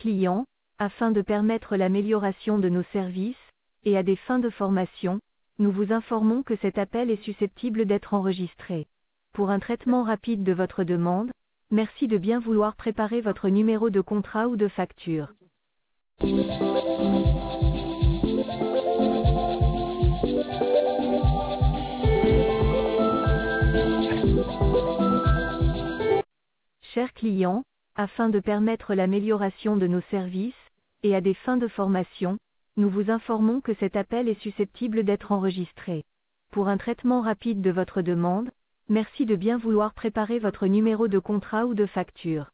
client, afin de permettre l'amélioration de nos services, et à des fins de formation, nous vous informons que cet appel est susceptible d'être enregistré. Pour un traitement rapide de votre demande, merci de bien vouloir préparer votre numéro de contrat ou de facture. Chers clients, afin de permettre l'amélioration de nos services, et à des fins de formation, nous vous informons que cet appel est susceptible d'être enregistré. Pour un traitement rapide de votre demande, merci de bien vouloir préparer votre numéro de contrat ou de facture.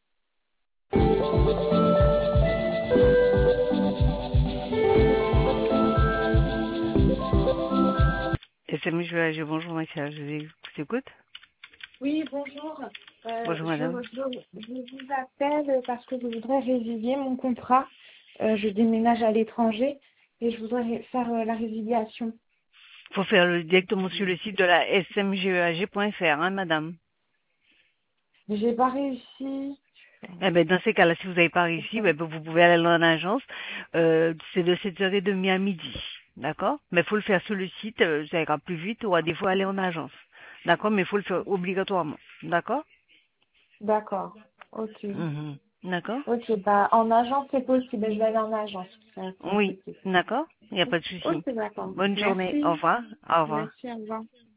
SMJEAG, bonjour Maxia, je vous écoute. Oui, bonjour. Bonjour madame. Je vous appelle parce que je voudrais résilier mon contrat. Je déménage à l'étranger et je voudrais faire la résiliation. Il faut faire directement sur le site de la smgeag.fr, hein madame. J'ai pas réussi. Eh ben, dans ces cas-là, si vous n'avez pas réussi, ben, vous pouvez aller en agence. C'est de 7h30 à midi. D'accord? Mais il faut le faire sur le site, ça ira plus vite, ou à des fois aller en agence. D'accord? Mais il faut le faire obligatoirement. D'accord? D'accord. Ok. Mhm. D'accord? Ok, bah en agence c'est possible. Je vais aller en agence. C'est Oui. possible. D'accord? Il n'y a pas de souci. Ok, d'accord. Bonne journée. Au Merci. revoir. Au revoir. Merci, au revoir.